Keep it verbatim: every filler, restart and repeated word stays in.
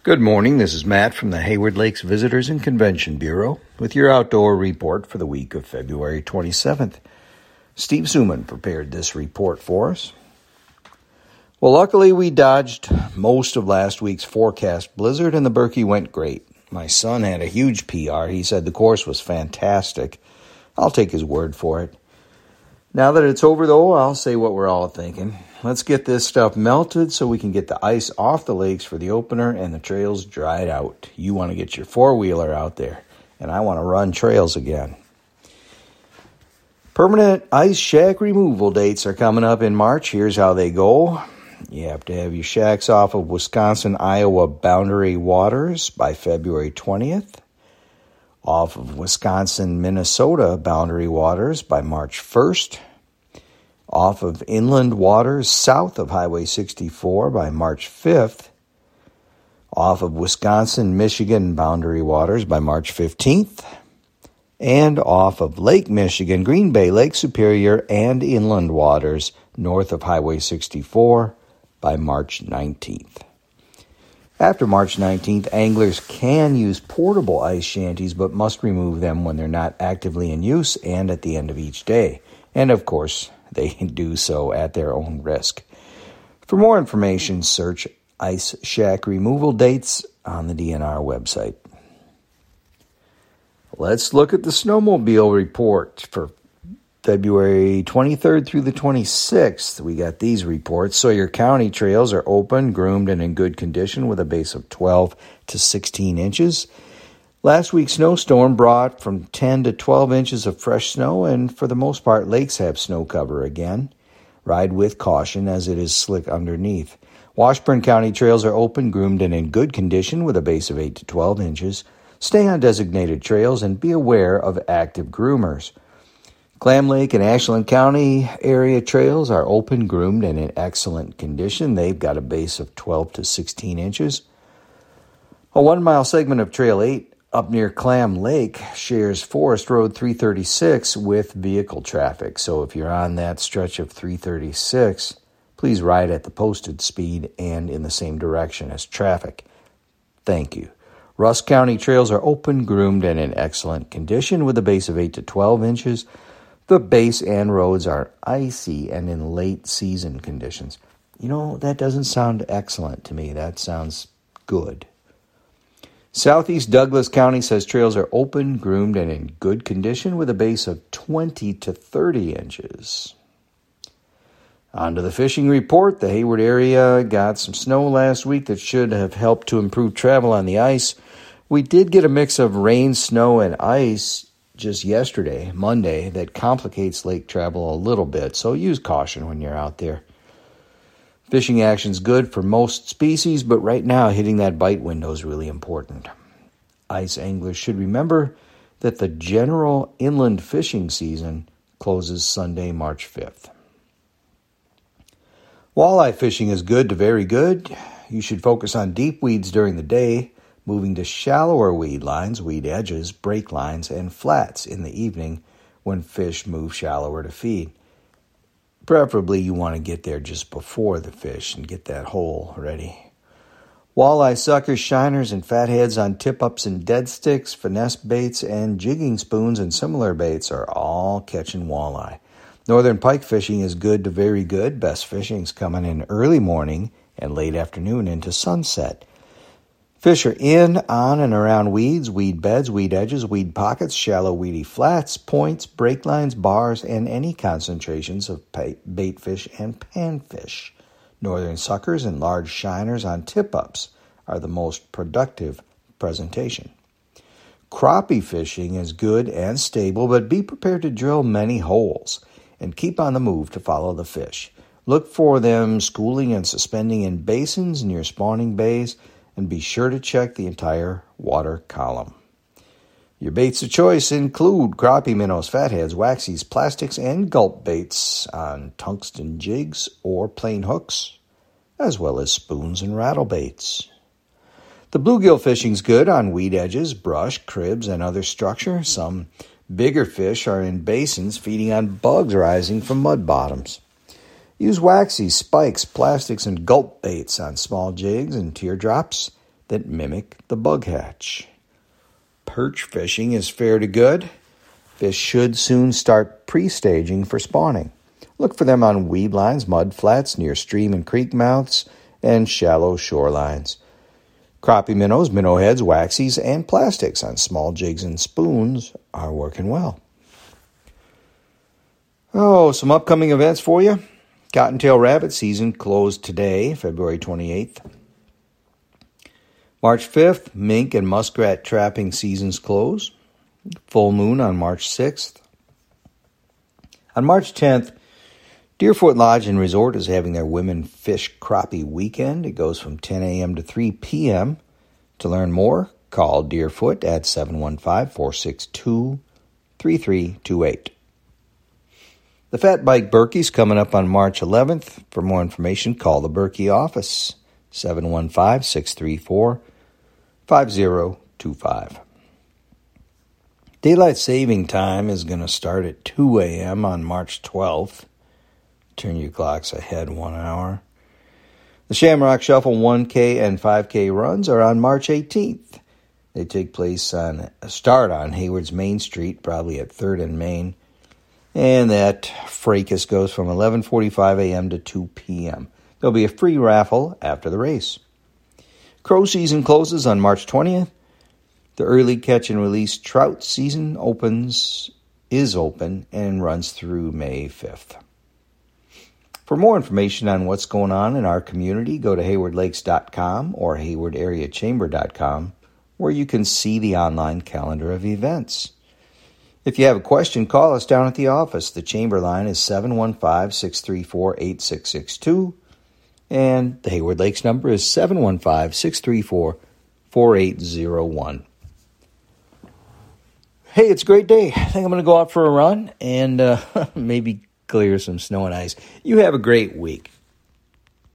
Good morning, this is Matt from the Hayward Lakes Visitors and Convention Bureau with your outdoor report for the week of February twenty-seventh. Steve Zuman prepared this report for us. Well, luckily we dodged most of last week's forecast blizzard and the Berkey went great. My son had a huge P R. He said the course was fantastic. I'll take his word for it. Now that it's over, though, I'll say what we're all thinking. Let's get this stuff melted so we can get the ice off the lakes for the opener and the trails dried out. You want to get your four-wheeler out there, and I want to run trails again. Permanent ice shack removal dates are coming up in March. Here's how they go. You have to have your shacks off of Wisconsin-Iowa boundary waters by February twentieth. Off of Wisconsin-Minnesota boundary waters by March first. Off of inland waters south of Highway sixty-four by March fifth. Off of Wisconsin-Michigan boundary waters by March fifteenth. And off of Lake Michigan, Green Bay, Lake Superior, and inland waters north of Highway sixty-four by March nineteenth. After March nineteenth, anglers can use portable ice shanties but must remove them when they're not actively in use and at the end of each day. And of course, they do so at their own risk. For more information, search ice shack removal dates on the D N R website. Let's look at the snowmobile report for February twenty-third through the twenty-sixth. We got these reports. Sawyer County trails are open, groomed, and in good condition with a base of twelve to sixteen inches. Last week's snowstorm brought from ten to twelve inches of fresh snow, and for the most part, lakes have snow cover again. Ride with caution as it is slick underneath. Washburn County trails are open, groomed, and in good condition with a base of eight to twelve inches. Stay on designated trails and be aware of active groomers. Clam Lake and Ashland County area trails are open, groomed, and in excellent condition. They've got a base of twelve to sixteen inches. A one-mile segment of Trail eight up near Clam Lake shares Forest Road three thirty-six with vehicle traffic. So if you're on that stretch of three thirty-six, please ride at the posted speed and in the same direction as traffic. Thank you. Rusk County trails are open, groomed, and in excellent condition with a base of eight to twelve inches. The base and roads are icy and in late season conditions. You know, that doesn't sound excellent to me. That sounds good. Southeast Douglas County says trails are open, groomed, and in good condition with a base of twenty to thirty inches. On to the fishing report. The Hayward area got some snow last week that should have helped to improve travel on the ice. We did get a mix of rain, snow, and ice just yesterday, Monday, that complicates lake travel a little bit, so use caution when you're out there. Fishing action's good for most species, but right now hitting that bite window is really important. Ice anglers should remember that the general inland fishing season closes Sunday, March fifth. Walleye fishing is good to very good. You should focus on deep weeds during the day, moving to shallower weed lines, weed edges, break lines, and flats in the evening when fish move shallower to feed. Preferably, you want to get there just before the fish and get that hole ready. Walleye suckers, shiners, and fatheads on tip-ups and dead sticks, finesse baits, and jigging spoons and similar baits are all catching walleye. Northern pike fishing is good to very good. Best fishing's coming in early morning and late afternoon into sunset. Fish are in, on, and around weeds, weed beds, weed edges, weed pockets, shallow weedy flats, points, break lines, bars, and any concentrations of bait fish and panfish. Northern suckers and large shiners on tip-ups are the most productive presentation. Crappie fishing is good and stable, but be prepared to drill many holes and keep on the move to follow the fish. Look for them schooling and suspending in basins near spawning bays, and be sure to check the entire water column. Your baits of choice include crappie minnows, fatheads, waxies, plastics, and gulp baits on tungsten jigs or plain hooks, as well as spoons and rattle baits. The bluegill fishing's good on weed edges, brush, cribs, and other structure. Some bigger fish are in basins feeding on bugs rising from mud bottoms. Use waxies, spikes, plastics, and gulp baits on small jigs and teardrops. that mimic the bug hatch. Perch fishing is fair to good. Fish should soon start pre-staging for spawning. Look for them on weed lines, mud flats, near stream and creek mouths, and shallow shorelines. Crappie minnows, minnow heads, waxies, and plastics on small jigs and spoons are working well. Oh, some upcoming events for you. Cottontail rabbit season closed today, February twenty-eighth. March fifth, mink and muskrat trapping seasons close. Full moon on March sixth. On March tenth, Deerfoot Lodge and Resort is having their Women Fish Crappie Weekend. It goes from ten a.m. to three p.m. To learn more, call Deerfoot at seven one five, four six two, three three two eight. The Fat Bike Berkey's coming up on March eleventh. For more information, call the Berkey office, seven one five, six three four, five zero two five. Daylight saving time is going to start at two a.m. on March twelfth. Turn your clocks ahead one hour. The Shamrock Shuffle one K and five K runs are on March eighteenth. They take place on start on Hayward's Main Street, probably at third and Main. And that fracas goes from eleven forty-five a.m. to two p.m. There'll be a free raffle after the race. Crow season closes on March twentieth. The early catch and release trout season opens, is open, and runs through May fifth. For more information on what's going on in our community, go to hayward lakes dot com or hayward area chamber dot com, where you can see the online calendar of events. If you have a question, call us down at the office. The chamber line is seven one five, six three four, eight six six two, and the Hayward Lakes number is seven one five, six three four, four eight zero one. Hey, it's a great day. I think I'm going to go out for a run and uh, maybe clear some snow and ice. You have a great week.